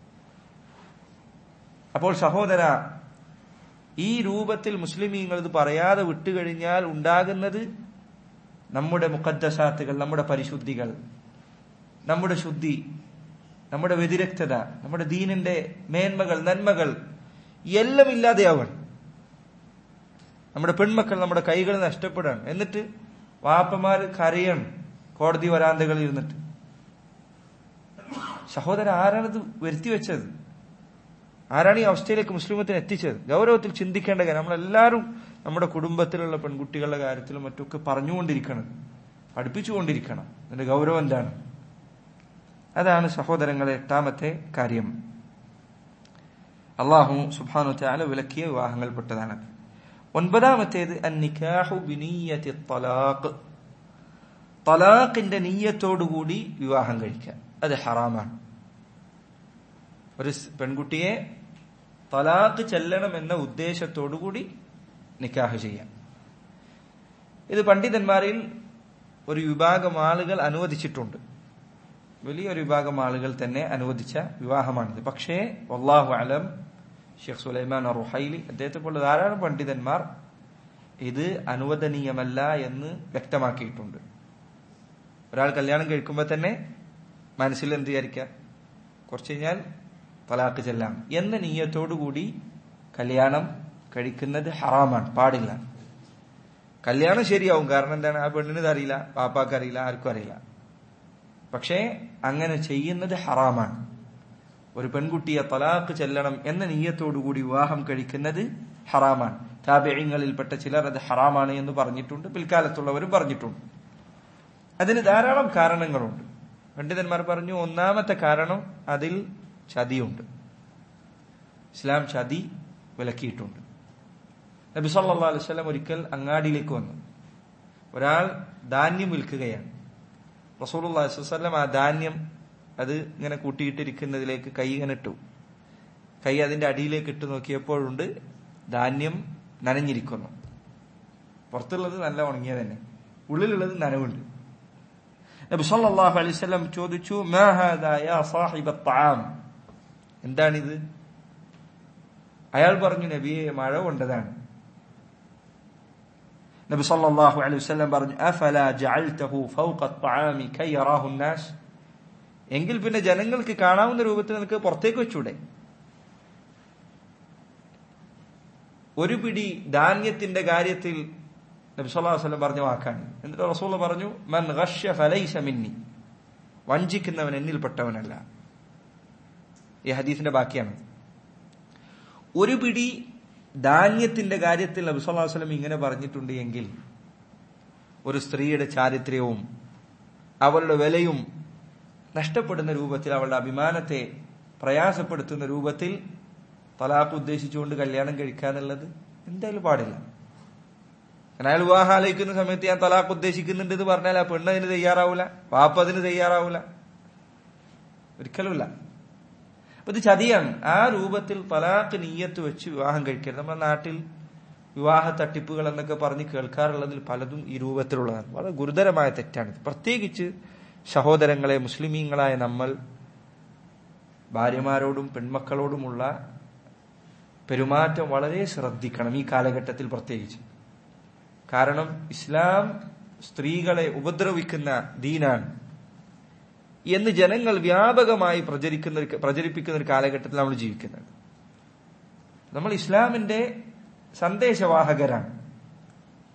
അപ്പോൾ സഹോദര, ഈ രൂപത്തിൽ മുസ്ലിമീങ്ങൾ ഇത് പറയാതെ വിട്ടുകഴിഞ്ഞാൽ ഉണ്ടാകുന്നത് നമ്മുടെ മുഖദ്ദസാത്തുകൾ, നമ്മുടെ പരിശുദ്ധികൾ, നമ്മുടെ ശുദ്ധി, നമ്മുടെ വ്യതിരക്തത, നമ്മുടെ ദീനിന്റെ മേന്മകൾ, നന്മകൾ എല്ലാം ഇല്ലാതെയാവണം. നമ്മുടെ പെൺമക്കൾ നമ്മുടെ കൈകൾ നഷ്ടപ്പെടാൻ. എന്നിട്ട് വാപ്പമാര് കരയണം കോടതി വരാന്തകളിൽ ഇരുന്നിട്ട്. സഹോദര, ആരാണിത് വരുത്തി വെച്ചത്? ആരാണ് ഈ അവസ്ഥയിലേക്ക് മുസ്ലിമത്തിനെ എത്തിച്ചത്? ഗൗരവത്തിൽ ചിന്തിക്കേണ്ട കാര്യം. നമ്മളെല്ലാവരും നമ്മുടെ കുടുംബത്തിലുള്ള പെൺകുട്ടികളുടെ കാര്യത്തിലും മറ്റൊക്കെ പറഞ്ഞുകൊണ്ടിരിക്കണം, പഠിപ്പിച്ചുകൊണ്ടിരിക്കണം. അതിന്റെ ഗൗരവം എന്താണ്? അതാണ് സഹോദരങ്ങളെ എട്ടാമത്തെ കാര്യം. അള്ളാഹു സുബ്ഹാനഹു വ തആല വിലക്കിയ വിവാഹങ്ങൾപ്പെട്ടതാണ്. ഒൻപതാമത്തേത് അന്നിക്കാഹു ബിനിയ്യത്തി ത്വലാഖ്. തലാഖിന്റെ നിയ്യത്തോടുകൂടി വിവാഹം കഴിക്കാൻ അത് ഹറാമാണ്. ഒരു പെൺകുട്ടിയെ തലാഖ് ചെല്ലണം എന്ന ഉദ്ദേശത്തോടുകൂടി നിക്കാഹ് ചെയ്യാം. ഇത് പണ്ഡിതന്മാരിൽ ഒരു വിഭാഗം ആളുകൾ അനുവദിച്ചിട്ടുണ്ട്. വലിയൊരു വിഭാഗം ആളുകൾ തന്നെ അനുവദിച്ച വിവാഹമാണിത്. പക്ഷേ വല്ലാഹു അലം, ഷെയ്ഖ് സുലൈമാൻ റുഹൈലി അദ്ദേഹത്തെ പോലെ ധാരാളം പണ്ഡിതന്മാർ ഇത് അനുവദനീയമല്ല എന്ന് വ്യക്തമാക്കിയിട്ടുണ്ട്. ഒരാൾ കല്യാണം കഴിക്കുമ്പോൾ തന്നെ മനസ്സിൽ എന്ത് വിചാരിക്കുക, കുറച്ച് കഴിഞ്ഞാൽ തലാഖ് ചെല്ലാം എന്ന നിയ്യത്തോടുകൂടി കല്യാണം കഴിക്കുന്നത് ഹറാമാണ്, പാടില്ല. കല്യാണം ശരിയാവും, കാരണം എന്താണ്, ആ പെണ്ണിന് അറിയില്ല, പാപ്പാക്ക് അറിയില്ല, ആർക്കും അറിയില്ല. പക്ഷേ അങ്ങനെ ചെയ്യുന്നത് ഹറാമാണ്. ഒരു പെൺകുട്ടിയെ തലാഖ് ചെല്ലണം എന്ന നിയ്യത്തോടുകൂടി വിവാഹം കഴിക്കുന്നത് ഹറാമാണ്. താബിഈങ്ങളിൽപ്പെട്ട ചിലർ അത് ഹറാമാണ് എന്ന് പറഞ്ഞിട്ടുണ്ട്, പിൽക്കാലത്തുള്ളവരും പറഞ്ഞിട്ടുണ്ട്. അതിന് ധാരാളം കാരണങ്ങളുണ്ട്. പണ്ഡിതന്മാർ പറഞ്ഞു, ഒന്നാമത്തെ കാരണം അതിൽ ചതിയുണ്ട്. ഇസ്ലാം ചതി വിലക്കിയിട്ടുണ്ട്. നബി സല്ലല്ലാഹു അലൈഹി വസല്ലം ഒരിക്കൽ അങ്ങാടിയിലേക്ക് വന്നു. ഒരാൾ ധാന്യം വിൽക്കുകയാണ്. റസൂലുള്ളാഹി സ്വല്ലല്ലാഹു അലൈഹി വസല്ലം ആ ധാന്യം അത് ഇങ്ങനെ കൂട്ടിയിട്ടിരിക്കുന്നതിലേക്ക് കൈ ഇങ്ങനെ ഇട്ടു. കൈ അതിന്റെ അടിയിലേക്ക് ഇട്ട് നോക്കിയപ്പോഴുണ്ട് ധാന്യം നനഞ്ഞിരിക്കുന്നു. പുറത്തുള്ളത് നല്ല ഉണങ്ങിയ തന്നെ, ഉള്ളിലുള്ളത് നനവുണ്ട്. നബി സല്ലല്ലാഹു അലൈഹി വസല്ലം ചോദിച്ചു, മാ ഹാദാ യാ സാഹിബ അത്അം, എന്താണിത്? അയാൾ പറഞ്ഞു, നബിയെ, മഴ കൊണ്ടതാണ്. നബി സല്ലല്ലാഹു അലൈഹി വസല്ലം പറഞ്ഞു, അഫലാ ജഅൽതഹു ഫൗഖ അത്അമി കൈ യറാഹു അന്നാസ്, എങ്കിൽ പിന്നെ ജനങ്ങൾക്ക് കാണാവുന്ന രൂപത്തിൽ നിനക്ക് പുറത്തേക്ക് വെച്ചൂടെ? ഒരു പിടി ധാന്യത്തിന്റെ കാര്യത്തിൽ നബി സല്ലല്ലാഹു അലൈഹി വസല്ലം പറഞ്ഞ വാക്കാണ്. എന്നിട്ട് റസൂൽ പറഞ്ഞു, മൻ ഗശ്ശ ഫലൈസ മിന്നി, വഞ്ചിക്കുന്നവൻ എന്നിൽപ്പെട്ടവനല്ല. ഈ ഹദീസിന്റെ ബാക്കിയാണ്. ഒരു പിടി ധാന്യത്തിന്റെ കാര്യത്തിൽ നബി സല്ലല്ലാഹു അലൈഹി വസല്ലം ഇങ്ങനെ പറഞ്ഞിട്ടുണ്ട് എങ്കിൽ ഒരു സ്ത്രീയുടെ ചാരിത്ര്യവും അവളുടെ വിലയും നഷ്ടപ്പെടുന്ന രൂപത്തിൽ, അവളുടെ അഭിമാനത്തെ പ്രയാസപ്പെടുത്തുന്ന രൂപത്തിൽ തലാഖ് ഉദ്ദേശിച്ചുകൊണ്ട് കല്യാണം കഴിക്കാന്നുള്ളത് എന്തായാലും പാടില്ല. കാരണം അയാൾ വിവാഹം ആലോചിക്കുന്ന സമയത്ത് ഞാൻ തലാഖ് ഉദ്ദേശിക്കുന്നുണ്ട് എന്ന് പറഞ്ഞാൽ ആ പെണ്ണ് അതിന് തയ്യാറാവൂല, വാപ്പ അതിന് തയ്യാറാവൂല, ഒരിക്കലുമില്ല. അപ്പൊ ഇത് ചതിയാണ്. ആ രൂപത്തിൽ തലാഖ് നിയ്യത്ത് വെച്ച് വിവാഹം കഴിക്കരുത്. നമ്മുടെ നാട്ടിൽ വിവാഹ തട്ടിപ്പുകൾ എന്നൊക്കെ പറഞ്ഞ് കേൾക്കാറുള്ളതിൽ പലതും ഈ രൂപത്തിലുള്ളതാണ്. വളരെ ഗുരുതരമായ തെറ്റാണിത്. പ്രത്യേകിച്ച് സഹോദരങ്ങളെ, മുസ്ലിമീങ്ങളായ നമ്മൾ ഭാര്യമാരോടും പെൺമക്കളോടുമുള്ള പെരുമാറ്റം വളരെ ശ്രദ്ധിക്കണം ഈ കാലഘട്ടത്തിൽ പ്രത്യേകിച്ച്. കാരണം ഇസ്ലാം സ്ത്രീകളെ ഉപദ്രവിക്കുന്ന ദീനാണ് എന്ന് ജനങ്ങൾ വ്യാപകമായി പ്രചരിക്കുന്ന പ്രചരിപ്പിക്കുന്ന ഒരു കാലഘട്ടത്തിൽ നമ്മൾ ജീവിക്കുന്നത്. നമ്മൾ ഇസ്ലാമിന്റെ സന്ദേശവാഹകരാണ്.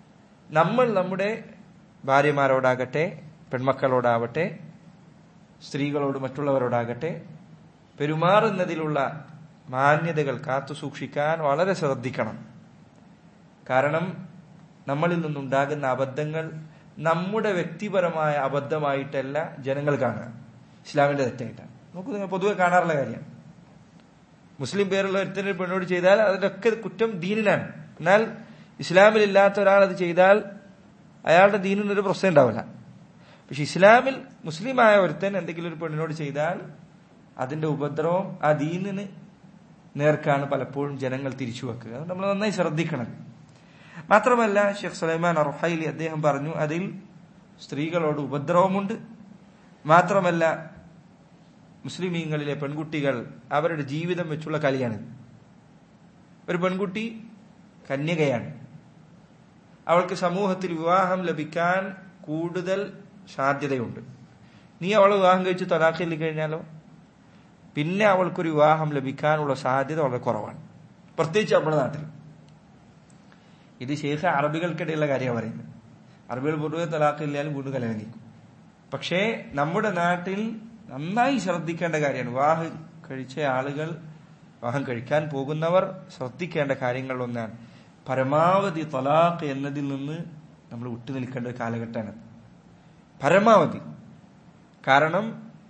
നമ്മൾ നമ്മുടെ ഭാര്യമാരോടാകട്ടെ, പെൺമക്കളോടാവട്ടെ, സ്ത്രീകളോട് മറ്റുള്ളവരോടാകട്ടെ പെരുമാറുന്നതിലുള്ള മാന്യതകൾ കാത്തു സൂക്ഷിക്കാൻ വളരെ ശ്രദ്ധിക്കണം. കാരണം നമ്മളിൽ നിന്നുണ്ടാകുന്ന അബദ്ധങ്ങൾ നമ്മുടെ വ്യക്തിപരമായ അബദ്ധമായിട്ടല്ല ജനങ്ങൾ കാണുക, ഇസ്ലാമിന്റെ തെറ്റായിട്ടാണ്. നമുക്ക് നിങ്ങൾ പൊതുവെ കാണാറുള്ള കാര്യമാണ്. മുസ്ലിം പേരുള്ള ഒരുത്തന്നെ പെണ്ണോട് ചെയ്താൽ അതിന്റെ ഒക്കെ കുറ്റം ദീനിലാണ്. എന്നാൽ ഇസ്ലാമിലില്ലാത്ത ഒരാൾ അത് ചെയ്താൽ അയാളുടെ ദീനിനൊരു പ്രശ്നം ഉണ്ടാവില്ല. പക്ഷെ ഇസ്ലാമിൽ മുസ്ലിമായ ഒരുത്തൻ എന്തെങ്കിലും ഒരു പെണ്ണിനോട് ചെയ്താൽ അതിന്റെ ഉപദ്രവം ആ ദീനിന് നേർക്കാണ് പലപ്പോഴും ജനങ്ങൾ തിരിച്ചു വെക്കുക. അത് നമ്മൾ നന്നായി ശ്രദ്ധിക്കണം. മാത്രമല്ല ഷെയ്ഖ് സുലൈമാൻ അർഹൈലി അദ്ദേഹം പറഞ്ഞു, അതിൽ സ്ത്രീകളോട് ഉപദ്രവമുണ്ട്. മാത്രമല്ല മുസ്ലിമീങ്ങളിലെ പെൺകുട്ടികൾ അവരുടെ ജീവിതം വെച്ചുള്ള കളിയാണിത്. ഒരു പെൺകുട്ടി കന്യകയാണ്, അവൾക്ക് സമൂഹത്തിൽ വിവാഹം ലഭിക്കാൻ കൂടുതൽ സാധ്യതയുണ്ട്. നീ അവളെ വിവാഹം കഴിച്ച് തലാഖ് ചൊല്ലി കഴിഞ്ഞാലോ പിന്നെ അവൾക്കൊരു വിവാഹം ലഭിക്കാനുള്ള സാധ്യത വളരെ കുറവാണ്, പ്രത്യേകിച്ച് നമ്മുടെ നാട്ടിൽ. ഇത് ശേഖ അറബികൾക്കിടയിലുള്ള കാര്യമാണ് പറയുന്നത്. അറബികൾ പൊതുവെ തലാഖ് ഇല്ലാലും വീണ്ടും കല്യാണം കഴിക്കും. പക്ഷേ നമ്മുടെ നാട്ടിൽ നന്നായി ശ്രദ്ധിക്കേണ്ട കാര്യമാണ്. വിവാഹം കഴിച്ച ആളുകൾ, വിവാഹം കഴിക്കാൻ പോകുന്നവർ ശ്രദ്ധിക്കേണ്ട കാര്യങ്ങളിലൊന്നാണ് പരമാവധി തലാഖ് എന്നതിൽ നിന്ന് നമ്മൾ വിട്ടുനിൽക്കേണ്ട ഒരു കാലഘട്ടമാണ് പരമാവധി. കാരണം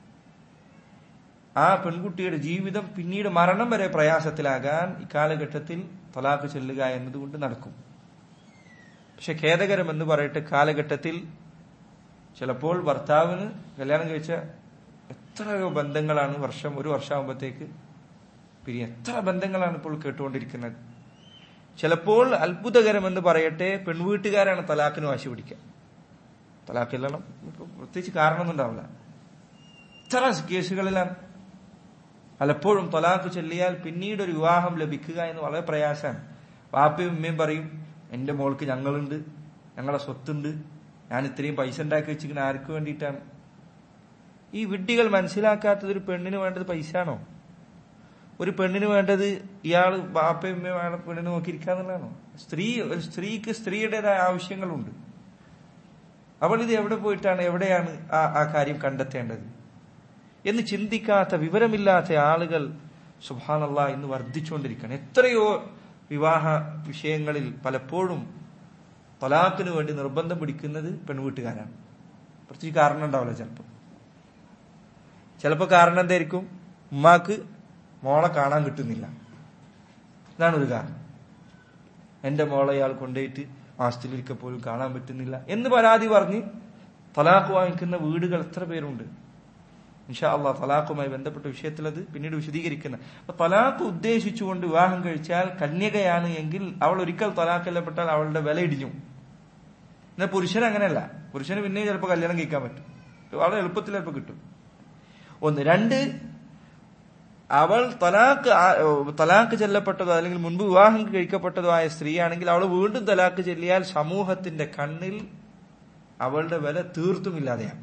ആ പെൺകുട്ടിയുടെ ജീവിതം പിന്നീട് മരണം വരെ പ്രയാസത്തിലാകാൻ ഇക്കാലഘട്ടത്തിൽ തലാഖ് ചൊല്ലുക എന്നതുകൊണ്ട് നടക്കും. പക്ഷെ ഖേദകരം എന്ന് പറയട്ടെ, കാലഘട്ടത്തിൽ ചിലപ്പോൾ ഭർത്താവിന് കല്യാണം കഴിച്ച എത്രയോ ബന്ധങ്ങളാണ് വർഷം ഒരു വർഷമാകുമ്പോഴത്തേക്ക് പിരിയ എത്ര ബന്ധങ്ങളാണ് ഇപ്പോൾ കേട്ടുകൊണ്ടിരിക്കുന്നത്. ചിലപ്പോൾ അത്ഭുതകരം എന്ന് പറയട്ടെ, പെൺവീട്ടുകാരാണ് തലാഖിന് വാശി പിടിക്കുക. തലാഖ് എല്ലാം പ്രത്യേകിച്ച് കാരണമൊന്നും ഉണ്ടാവില്ല. ഇത്ര കേസുകളിലാണ് പലപ്പോഴും തലാഖ് ചൊല്ലിയാൽ പിന്നീട് ഒരു വിവാഹം ലഭിക്കുക എന്ന് വളരെ പ്രയാസമാണ്. വാപ്പയും ഉമ്മയും പറയും, എന്റെ മോൾക്ക് ഞങ്ങളുണ്ട്, ഞങ്ങളെ സ്വത്തുണ്ട്, ഞാൻ ഇത്രയും പൈസ ഉണ്ടാക്കി വെച്ചിരിക്കുന്ന ആർക്ക് വേണ്ടിയിട്ടാണ്? ഈ വിഡ്ഢികൾ മനസ്സിലാക്കാത്തത് ഒരു പെണ്ണിന് വേണ്ടത് പൈസ ആണോ? ഒരു പെണ്ണിന് വേണ്ടത് ഇയാൾ ബാപ്പയും ഉമ്മയും പെണ്ണിന് നോക്കിയിരിക്കാന്നുള്ളതാണോ? സ്ത്രീ ഒരു സ്ത്രീക്ക് സ്ത്രീയുടേതായ ആവശ്യങ്ങളുണ്ട്. അവൾ ഇത് എവിടെ പോയിട്ടാണ്, എവിടെയാണ് ആ ആ കാര്യം കണ്ടെത്തേണ്ടത് എന്ന് ചിന്തിക്കാത്ത വിവരമില്ലാത്ത ആളുകൾ സുബ്ഹാനല്ലാഹ് ഇന്ന് വർദ്ധിച്ചുകൊണ്ടിരിക്കുകയാണ്. എത്രയോ വിവാഹ വിഷയങ്ങളിൽ പലപ്പോഴും തലാഖിന് വേണ്ടി നിർബന്ധം പിടിക്കുന്നത് പെൺവീട്ടുകാരാണ്. പ്രത്യേകിച്ച് കാരണം ഉണ്ടാവില്ല. ചിലപ്പോൾ ചിലപ്പോൾ കാരണം എന്തായിരിക്കും? ഉമ്മാക്ക് മോളെ കാണാൻ കിട്ടുന്നില്ല, ഇതാണ് ഒരു കാരണം. എന്റെ മോളെ ഇയാൾ കൊണ്ടുപോയിട്ട് മാസത്തിലൊരിക്കൽ പോലും കാണാൻ പറ്റുന്നില്ല എന്ന് പരാതി പറഞ്ഞ് തലാഖ് വാങ്ങിക്കുന്ന വീടുകൾ എത്ര പേരുണ്ട്. ഇൻഷാ അള്ളാഹ് തലാഖുമായി ബന്ധപ്പെട്ട വിഷയത്തിൽ അത് പിന്നീട് വിശദീകരിക്കുന്ന. അപ്പൊ തലാഖ് ഉദ്ദേശിച്ചുകൊണ്ട് വിവാഹം കഴിച്ചാൽ കന്യകയാണ് എങ്കിൽ അവൾ ഒരിക്കൽ തലാഖ് കൊല്ലപ്പെട്ടാൽ അവളുടെ വില ഇടിഞ്ഞു. എന്നാൽ പുരുഷൻ അങ്ങനെയല്ല. പുരുഷന് പിന്നെയും ചിലപ്പോൾ കല്യാണം കഴിക്കാൻ പറ്റും, വളരെ എളുപ്പത്തിൽ ചിലപ്പോൾ കിട്ടും. ഒന്ന്. രണ്ട്, അവൾ തലാഖ് തലാഖ് ചെല്ലപ്പെട്ടതോ അല്ലെങ്കിൽ മുൻപ് വിവാഹം കഴിക്കപ്പെട്ടതോ ആയ സ്ത്രീയാണെങ്കിൽ അവൾ വീണ്ടും തലാഖ് ചെല്ലിയാൽ സമൂഹത്തിന്റെ കണ്ണിൽ അവളുടെ വില തീർത്തും ഇല്ലാതെയാണ്.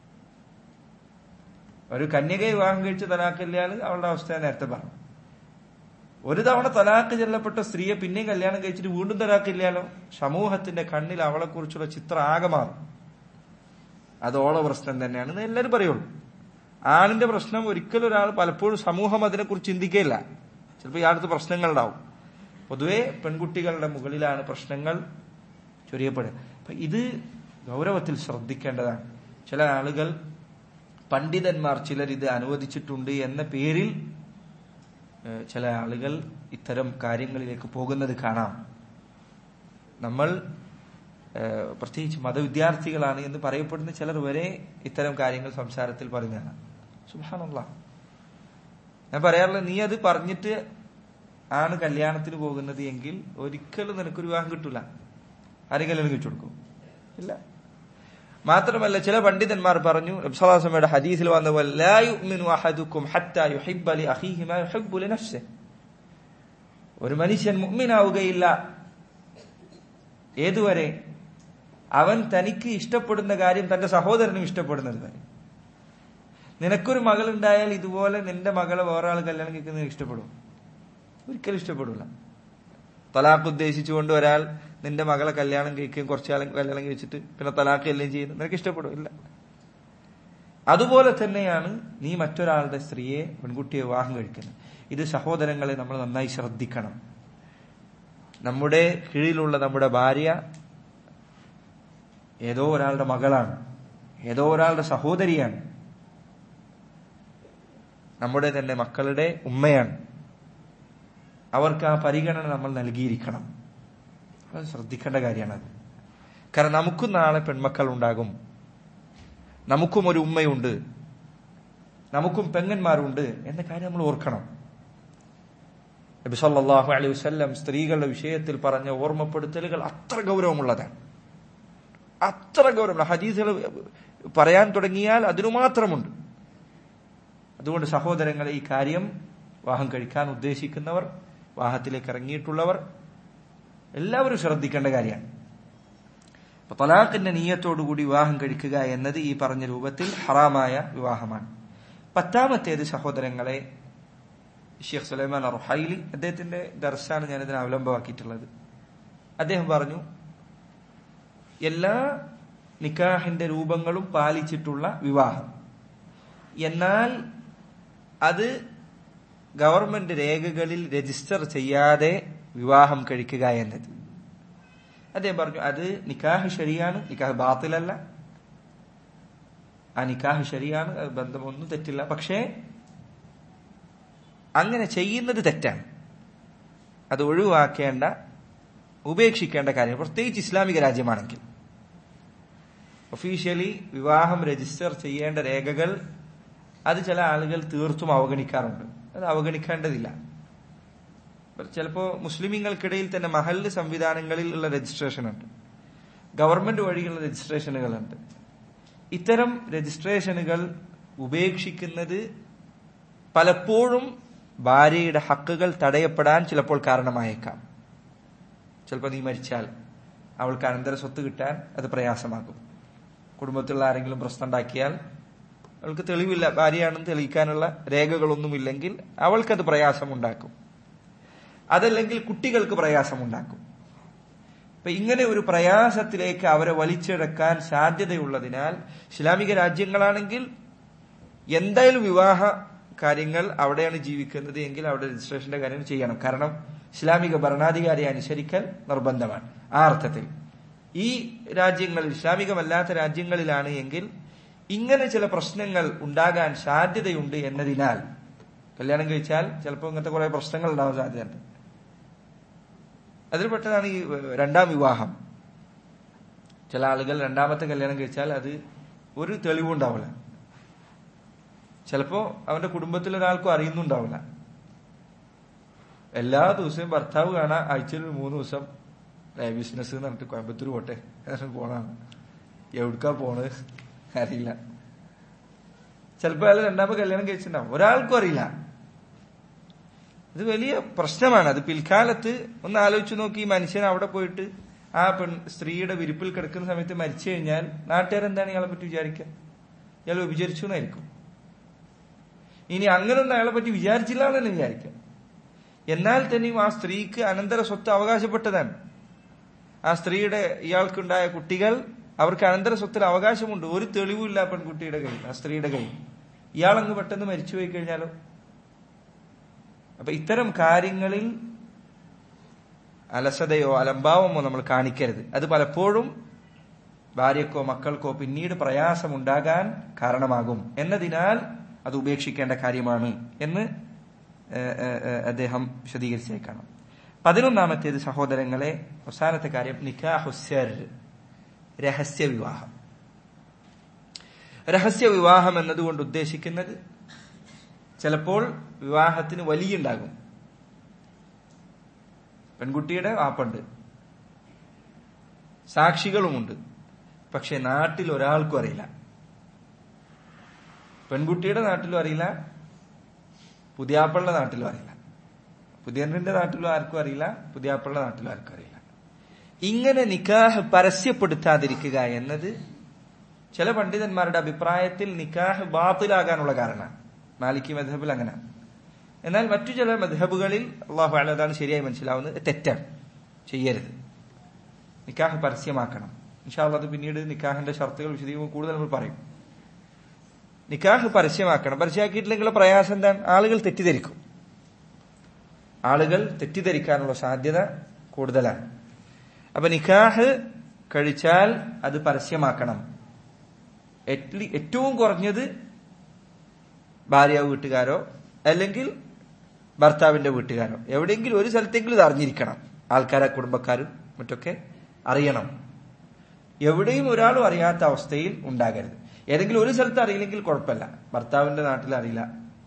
ഒരു കന്യകയെ വിവാഹം കഴിച്ച് തലാഖ് ചെല്ലിയാൽ അവളുടെ അവസ്ഥ നേരത്തെ പറഞ്ഞു. ഒരു തവണ തലാഖ് ചെല്ലപ്പെട്ട സ്ത്രീയെ പിന്നെയും കല്യാണം കഴിച്ചിട്ട് വീണ്ടും തലാഖ് ഇല്ലാലോ, സമൂഹത്തിന്റെ കണ്ണിൽ അവളെ കുറിച്ചുള്ള ചിത്രം ആകെ മാറും. അതോളം പ്രശ്നം തന്നെയാണെന്ന് എല്ലാവരും പറയുള്ളൂ. ആണിന്റെ പ്രശ്നം ഒരിക്കലും ഒരാൾ പലപ്പോഴും സമൂഹം അതിനെക്കുറിച്ച് ചിന്തിക്കുകയില്ല. ചിലപ്പോൾ ഇയാൾക്ക് പ്രശ്നങ്ങളുണ്ടാവും. പൊതുവെ പെൺകുട്ടികളുടെ മുകളിലാണ് പ്രശ്നങ്ങൾ ചൊരിയപ്പെടുക. അപ്പൊ ഇത് ഗൗരവത്തിൽ ശ്രദ്ധിക്കേണ്ടതാണ്. ചില ആളുകൾ, പണ്ഡിതന്മാർ ചിലർ ഇത് അനുവദിച്ചിട്ടുണ്ട് എന്ന പേരിൽ ചില ആളുകൾ ഇത്തരം കാര്യങ്ങളിലേക്ക് പോകുന്നത് കാണാം. നമ്മൾ പ്രത്യേകിച്ച് മതവിദ്യാർത്ഥികളാണ് എന്ന് പറയപ്പെടുന്ന ചിലർ വരെ ഇത്തരം കാര്യങ്ങൾ സംസാരത്തിൽ പറയുന്നതാണ്. സുബ്ഹാനല്ലാഹ്. ഞാൻ പറയാറില്ല, നീ അത് പറഞ്ഞിട്ട് ആണ് കല്യാണത്തിന് പോകുന്നത് എങ്കിൽ ഒരിക്കലും നിനക്കൊരു വിവാഹം കിട്ടൂല. ആരെയും കല്യാണം കഴിച്ചു കൊടുക്കും? ഇല്ല. മാത്രമല്ല ചില പണ്ഡിതന്മാർ പറഞ്ഞു, നബി സല്ലല്ലാഹു അലൈഹി വസല്ലമയുടെ ഹദീസിൽ വന്ന പോലെ ലാ യുഅ്മിനു അഹദുക്കും ഹത്താ യുഹിബ്ബ ലി അഖീഹി മാ യുഹിബ്ബു ലി നഫ്സിഹി. ഒരു മനുഷ്യൻ മുഅ്മിനാവുകയില്ല ഏതുവരെ അവൻ തനിക്ക് ഇഷ്ടപ്പെടുന്ന കാര്യം തന്റെ സഹോദരനും ഇഷ്ടപ്പെടുന്നത് വരെ. നിനക്കൊരു മകളുണ്ടായാൽ ഇതുപോലെ നിന്റെ മകളെ വേറെ ആൾ കല്യാണം കഴിക്കുന്നത് ഇഷ്ടപ്പെടും? ഒരിക്കലും ഇഷ്ടപ്പെടില്ല. തലാഖ് ഉദ്ദേശിച്ചുകൊണ്ട് ഒരാൾ നിന്റെ മകളെ കല്യാണം കഴിക്കുകയും കുറച്ചാളും കല്യാണം കഴിച്ചിട്ട് പിന്നെ തലാഖ് എല്ലാം ചെയ്യുന്നത് നിനക്ക് ഇഷ്ടപ്പെടും ഇല്ല. അതുപോലെ തന്നെയാണ് നീ മറ്റൊരാളുടെ സ്ത്രീയെ പെൺകുട്ടിയെ വിവാഹം കഴിക്കുന്നത്. ഇത് സഹോദരങ്ങളെ നമ്മൾ നന്നായി ശ്രദ്ധിക്കണം. നമ്മുടെ കീഴിലുള്ള നമ്മുടെ ഭാര്യ ഏതോ ഒരാളുടെ മകളാണ്, ഏതോ ഒരാളുടെ സഹോദരിയാണ്, നമ്മുടെ തന്നെ മക്കളുടെ ഉമ്മയാണ്. അവർക്ക് ആ പരിഗണന നമ്മൾ നൽകിയിരിക്കണം. അത് ശ്രദ്ധിക്കേണ്ട കാര്യമാണത്. കാരണം നമുക്കും നാളെ പെൺമക്കൾ ഉണ്ടാകും, നമുക്കും ഒരു ഉമ്മയുണ്ട്, നമുക്കും പെങ്ങന്മാരുണ്ട് എന്ന കാര്യം നമ്മൾ ഓർക്കണം. നബി സല്ലല്ലാഹു അലൈഹി വസല്ലം സ്ത്രീകളുടെ വിഷയത്തിൽ പറഞ്ഞ ഓർമ്മപ്പെടുത്തലുകൾ അത്ര ഗൗരവമുള്ളതാണ്, അത്ര ഗൗരവമുള്ള ഹദീസുകൾ പറയാൻ തുടങ്ങിയാൽ അതിനു മാത്രമുണ്ട്. അതുകൊണ്ട് സഹോദരങ്ങളെ, ഈ കാര്യം വിവാഹം കഴിക്കാൻ ഉദ്ദേശിക്കുന്നവർ, വിവാഹത്തിലേക്ക് ഇറങ്ങിയിട്ടുള്ളവർ എല്ലാവരും ശ്രദ്ധിക്കേണ്ട കാര്യമാണ്. അപ്പൊ തലാഖിന്റെ നിയ്യത്തോടുകൂടി വിവാഹം കഴിക്കുക എന്നത് ഈ പറഞ്ഞ രൂപത്തിൽ ഹറാമായ വിവാഹമാണ്. പത്താമത്തേത് സഹോദരങ്ങളെ, ഷെയ്ഖ് സുലൈമാൻ റുഹൈലി അദ്ദേഹത്തിന്റെ ദർസാണ് ഞാൻ ഇതിനെ അവലംബമാക്കിയിട്ടുള്ളത്. അദ്ദേഹം പറഞ്ഞു, എല്ലാ നിക്കാഹിന്റെ രൂപങ്ങളും പാലിച്ചിട്ടുള്ള വിവാഹം, എന്നാൽ അത് ഗവൺമെന്റ് രേഖകളിൽ രജിസ്റ്റർ ചെയ്യാതെ വിവാഹം കഴിക്കുക എന്നത്, അദ്ദേഹം പറഞ്ഞു അത് നിക്കാഹ് ശരിയാണ്, നിക്കാഹ് ബാത്തിലല്ല, ആ നിക്കാഹ് ശരിയാണ്, ബന്ധമൊന്നും തെറ്റില്ല. പക്ഷേ അങ്ങനെ ചെയ്യുന്നത് തെറ്റാണ്, അത് ഒഴിവാക്കേണ്ട, ഉപേക്ഷിക്കേണ്ട കാര്യം, പ്രത്യേകിച്ച് ഇസ്ലാമിക രാജ്യമാണെങ്കിൽ. ഒഫീഷ്യലി വിവാഹം രജിസ്റ്റർ ചെയ്യേണ്ട രേഖകൾ അത് ചില ആളുകൾ തീർത്തും അവഗണിക്കാറുണ്ട്. അത് അവഗണിക്കേണ്ടതില്ല. ചിലപ്പോ മുസ്ലിമീങ്ങൾക്കിടയിൽ തന്നെ മഹല്ല് സംവിധാനങ്ങളിൽ ഉള്ള രജിസ്ട്രേഷൻ ഉണ്ട്, ഗവൺമെന്റ് വഴിയുള്ള രജിസ്ട്രേഷനുകളുണ്ട്. ഇത്തരം രജിസ്ട്രേഷനുകൾ ഉപേക്ഷിക്കുന്നത് പലപ്പോഴും ഭാര്യയുടെ ഹക്കുകൾ തടയപ്പെടാൻ ചിലപ്പോൾ കാരണമായേക്കാം. ചിലപ്പോൾ നീ മരിച്ചാൽ അവൾക്ക് അനന്തര സ്വത്ത് കിട്ടാൻ അത് പ്രയാസമാകും. കുടുംബത്തിലുള്ള ആരെങ്കിലും പ്രശ്നം ഉണ്ടാക്കിയാൽ അവൾക്ക് തെളിവില്ല, ഭാര്യയാണെന്ന് തെളിയിക്കാനുള്ള രേഖകളൊന്നുമില്ലെങ്കിൽ അവൾക്കത് പ്രയാസമുണ്ടാക്കും. അതല്ലെങ്കിൽ കുട്ടികൾക്ക് പ്രയാസമുണ്ടാക്കും. അപ്പൊ ഇങ്ങനെ ഒരു പ്രയാസത്തിലേക്ക് അവരെ വലിച്ചെടുക്കാൻ സാധ്യതയുള്ളതിനാൽ ഇസ്ലാമിക രാജ്യങ്ങളാണെങ്കിൽ എന്തായാലും വിവാഹ കാര്യങ്ങൾ അവിടെയാണ് ജീവിക്കുന്നത് എങ്കിൽ അവിടെ രജിസ്ട്രേഷന്റെ കാര്യം ചെയ്യണം. കാരണം ഇസ്ലാമിക ഭരണാധികാരിയെ അനുസരിക്കൽ നിർബന്ധമാണ്. ആ അർത്ഥത്തിൽ ഈ രാജ്യങ്ങളിൽ, ഇസ്ലാമികമല്ലാത്ത രാജ്യങ്ങളിലാണ് എങ്കിൽ ഇങ്ങനെ ചില പ്രശ്നങ്ങൾ ഉണ്ടാകാൻ സാധ്യതയുണ്ട് എന്നതിനാൽ കല്യാണം കഴിച്ചാൽ ചിലപ്പോൾ ഇങ്ങനത്തെ കുറെ പ്രശ്നങ്ങൾ ഉണ്ടാവാൻ സാധ്യതയുണ്ട്. അതിൽപ്പെട്ടതാണ് ഈ രണ്ടാം വിവാഹം. ചില ആളുകൾ രണ്ടാമത്തെ കല്യാണം കഴിച്ചാൽ അത് ഒരു തെളിവുണ്ടാവില്ല. ചിലപ്പോ അവന്റെ കുടുംബത്തിൽ ഒരാൾക്കും അറിയുന്നുണ്ടാവില്ല. എല്ലാ ദിവസവും ഭർത്താവ് കാണാൻ ആഴ്ചയിൽ മൂന്ന് ദിവസം ബിസിനസ് എന്ന് പറഞ്ഞിട്ട് കോയമ്പത്തൂർ പോട്ടെ പോണാണ്, എവിടുക്കാ പോണ് അറിയില്ല. ചിലപ്പോ അയാൾ രണ്ടാമത് കല്യാണം കഴിച്ചിട്ടുണ്ടാവും, ഒരാൾക്കും അറിയില്ല. ഇത് വലിയ പ്രശ്നമാണ്. അത് പിൽക്കാലത്ത് ഒന്ന് ആലോചിച്ച് നോക്കി, ഈ മനുഷ്യൻ അവിടെ പോയിട്ട് ആ പെൺ സ്ത്രീയുടെ വിരിപ്പിൽ കിടക്കുന്ന സമയത്ത് മരിച്ചു കഴിഞ്ഞാൽ നാട്ടുകാരെന്താണ് ഇയാളെ പറ്റി വിചാരിക്കുക? ഇയാൾ വിചാരിച്ചു എന്നായിരിക്കും. ഇനി അങ്ങനൊന്നും അയാളെ പറ്റി വിചാരിച്ചില്ല എന്നല്ലേ വിചാരിക്കുക. എന്നാൽ തന്നെയും ആ സ്ത്രീക്ക് അനന്തര സ്വത്ത് അവകാശപ്പെട്ടതാണ്. ആ സ്ത്രീയുടെ ഇയാൾക്കുണ്ടായ കുട്ടികൾ, അവർക്ക് അനന്തര സ്വത്തിൽ അവകാശമുണ്ട്. ഒരു തെളിവുമില്ല പെൺകുട്ടിയുടെ കയ്യിൽ, ആ സ്ത്രീയുടെ കയ്യിൽ. ഇയാളങ്ങ് പെട്ടെന്ന് മരിച്ചുപോയി കഴിഞ്ഞാലോ? അപ്പൊ ഇത്തരം കാര്യങ്ങളിൽ അലസതയോ അലംഭാവമോ നമ്മൾ കാണിക്കരുത്. അത് പലപ്പോഴും ഭാര്യക്കോ മക്കൾക്കോ പിന്നീട് പ്രയാസമുണ്ടാകാൻ കാരണമാകും എന്നതിനാൽ അത് ഉപേക്ഷിക്കേണ്ട കാര്യമാണ് എന്ന് അദ്ദേഹം വിശദീകരിച്ചേക്കണം. പതിനൊന്നാമത്തേത് സഹോദരങ്ങളെ, അവസാനത്തെ കാര്യം നിക്കാഹു സിർ, രഹസ്യ വിവാഹം. രഹസ്യ വിവാഹം എന്നതുകൊണ്ട് ഉദ്ദേശിക്കുന്നത് ചിലപ്പോൾ വിവാഹത്തിന് വലിയുണ്ടാകും. പെൺകുട്ടിയുടെ വാപ്പുണ്ട്, സാക്ഷികളുമുണ്ട്, പക്ഷെ നാട്ടിൽ ഒരാൾക്കും അറിയില്ല. പെൺകുട്ടിയുടെ നാട്ടിലും അറിയില്ല, പുതിയാപ്പളുടെ നാട്ടിലും അറിയില്ല, പുതിയന്റെ നാട്ടിലും ആർക്കും അറിയില്ല, പുതിയാപ്പളുടെ നാട്ടിലും ആർക്കും അറിയില്ല. ഇങ്ങനെ നിക്കാഹ് പരസ്യപ്പെടുത്താതിരിക്കുക എന്നത് ചില പണ്ഡിതന്മാരുടെ അഭിപ്രായത്തിൽ നിക്കാഹ് ബാത്തിലാകാനുള്ള കാരണമാണ്. മാലിക്കി മദ്ഹബിൽ അങ്ങനെ. എന്നാൽ മറ്റു ചില മദ്ഹബുകളിൽ അള്ളാഹു അഅലം അതാണ് ശരിയായി മനസ്സിലാവുന്നത്, തെറ്റാണ്. ചെയ്യരുത്. നിക്കാഹ് പരസ്യമാക്കണം. ഇൻഷാ അല്ലാഹ് അത് പിന്നീട് നിക്കാഹിന്റെ ഷർത്തുകൾ വിശദീകരിക്കുമ്പോൾ കൂടുതൽ നമ്മൾ പറയും. നിക്കാഹ് പരസ്യമാക്കണം. പരസ്യമാക്കിയിട്ടില്ലെങ്കിൽ പ്രയാസം എന്താണ്? ആളുകൾ തെറ്റിദ്ധരിക്കും. ആളുകൾ തെറ്റിദ്ധരിക്കാനുള്ള സാധ്യത കൂടുതലാണ്. അപ്പൊ നിക്കാഹ് കഴിച്ചാൽ അത് പരസ്യമാക്കണം. ഏറ്റവും കുറഞ്ഞത് ഭാര്യ വീട്ടുകാരോ അല്ലെങ്കിൽ ഭർത്താവിന്റെ വീട്ടുകാരോ എവിടെയെങ്കിലും ഒരു സ്ഥലത്തെങ്കിലും ഇത് അറിഞ്ഞിരിക്കണം. ആൾക്കാരെ കുടുംബക്കാരും മറ്റൊക്കെ അറിയണം. എവിടെയും ഒരാളും അറിയാത്ത അവസ്ഥയിൽ ഉണ്ടാകരുത്. ഏതെങ്കിലും ഒരു സ്ഥലത്ത് അറിയില്ലെങ്കിൽ കുഴപ്പമില്ല. ഭർത്താവിന്റെ നാട്ടിൽ അറിയില്ല,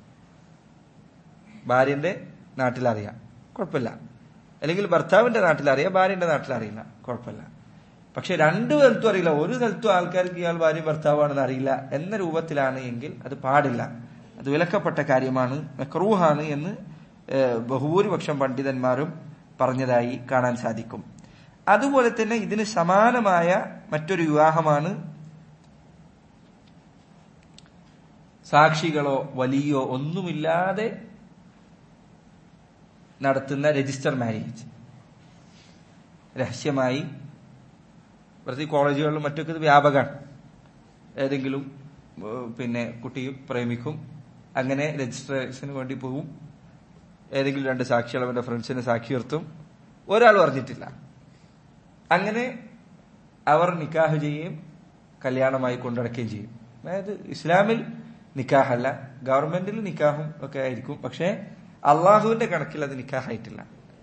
ഭാര്യന്റെ നാട്ടിൽ അറിയാം, കുഴപ്പമില്ല. അല്ലെങ്കിൽ ഭർത്താവിന്റെ നാട്ടിൽ അറിയാം, ഭാര്യന്റെ നാട്ടിൽ അറിയില്ല, കുഴപ്പമില്ല. പക്ഷെ രണ്ടു സ്ഥലത്തും അറിയില്ല, ഒരു സ്ഥലത്തും ആൾക്കാർക്ക് ഇയാൾ ഭാര്യ ഭർത്താവാണെന്ന് അറിയില്ല എന്ന രൂപത്തിലാണ് എങ്കിൽ അത് പാടില്ല. അത് വിലക്കപ്പെട്ട കാര്യമാണ്, മക്റൂഹാണ് എന്ന് ബഹുഭൂരിപക്ഷം പണ്ഡിതന്മാരും പറഞ്ഞതായി കാണാൻ സാധിക്കും. അതുപോലെ തന്നെ ഇതിന് സമാനമായ മറ്റൊരു വിവാഹമാണ് സാക്ഷികളോ വലിയോ ഒന്നുമില്ലാതെ നടത്തുന്ന രജിസ്റ്റർ മാരേജ്. രഹസ്യമായി, പ്രതി കോളേജുകളിലും മറ്റൊക്കെ ഇത് വ്യാപകമാണ്. ഏതെങ്കിലും പിന്നെ കുട്ടിയും പ്രേമിക്കും, അങ്ങനെ രജിസ്ട്രേഷന് വേണ്ടി പോകും. ഏതെങ്കിലും രണ്ട് സാക്ഷികൾ അവന്റെ ഫ്രണ്ട്സിനെ സാക്ഷി നിർത്തും, ഒരാൾ അറിഞ്ഞിട്ടില്ല. അങ്ങനെ അവർ നിക്കാഹ് ചെയ്യുകയും കല്യാണമായി കൊണ്ടുനടക്കുകയും ചെയ്യും. അതായത് ഇസ്ലാമിൽ നിക്കാഹല്ല, ഗവൺമെന്റിൽ നിക്കാഹും ഒക്കെ ആയിരിക്കും, പക്ഷെ അള്ളാഹുവിന്റെ കണക്കിൽ അത് നിക്കാഹായിട്ടില്ല.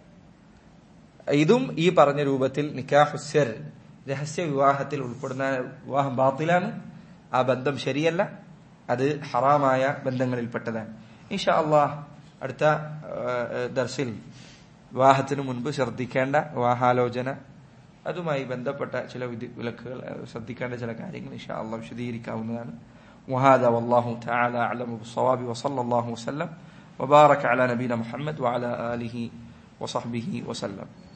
ഇതും ഈ പറഞ്ഞ രൂപത്തിൽ നിക്കാഹുസ്സർ, രഹസ്യ വിവാഹത്തിൽ ഉൾപ്പെടുന്ന വിവാഹം ബാത്തിലാണ്. ആ ബന്ധം ശരിയല്ല, അത് ഹറാമായ ബന്ധങ്ങളിൽപ്പെട്ടതാണ്. ഇൻഷാ അള്ളാഹ് അടുത്ത ദർസിൽ വിവാഹത്തിനു മുൻപ് ശ്രദ്ധിക്കേണ്ട വിവാഹാലോചന, അതുമായി ബന്ധപ്പെട്ട ചില വിലക്കുകൾ, ശ്രദ്ധിക്കേണ്ട ചില കാര്യങ്ങൾ ഇൻഷാ അള്ളാഹ് വിശദീകരിക്കാവുന്നതാണ്. وهذا والله تعالى أعلم بالصواب وصلى الله وسلم وبارك على نبينا محمد وعلى آله وصحبه وسلم.